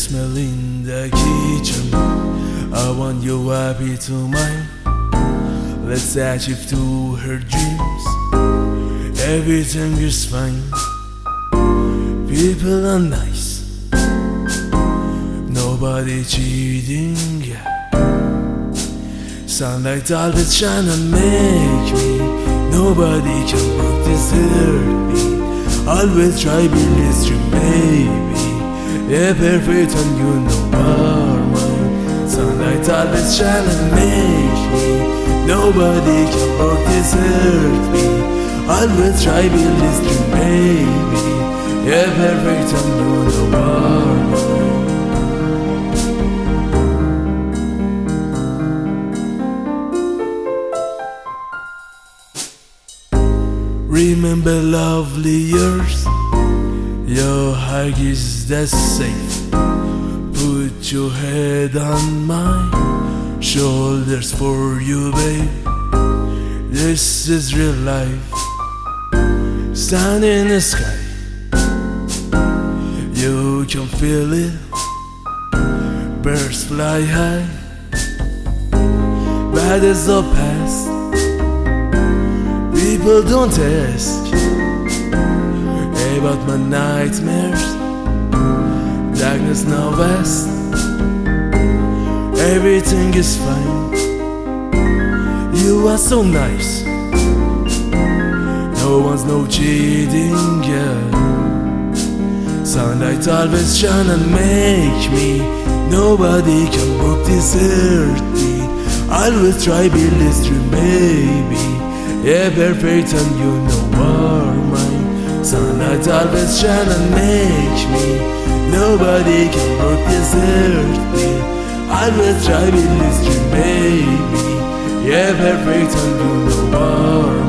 smell in the kitchen. I want you happy to mine. Let's achieve to her dreams. Everything is fine. People are nice. Nobody cheating, yeah. Sunlight always shine and make me. Nobody can break this heartbeat. Always try build this dream, baby. Yeah, perfect and you know are mine. Sunlight always shine and make me. Nobody can break this heartbeat. Always try build this dream, baby. Yeah, perfect and you know are mine. Remember lovely years. Your heart is that safe. Put your head on my shoulders for you, babe. This is real life. Sun in the sky. You can feel it. Birds fly high. Bad is the past. People don't ask about my nightmares. Darkness now vast. Everything is fine. You are so nice. No one's no cheating, yeah. Sunlight always shine and make me. Nobody can break this heartbeat. Always try build this dream, baby. Yeah, perfect and you know are mine. Sunlight always shine and make me. Nobody can break this heartbeat. Always try build this dream, baby. Yeah, perfect and you know are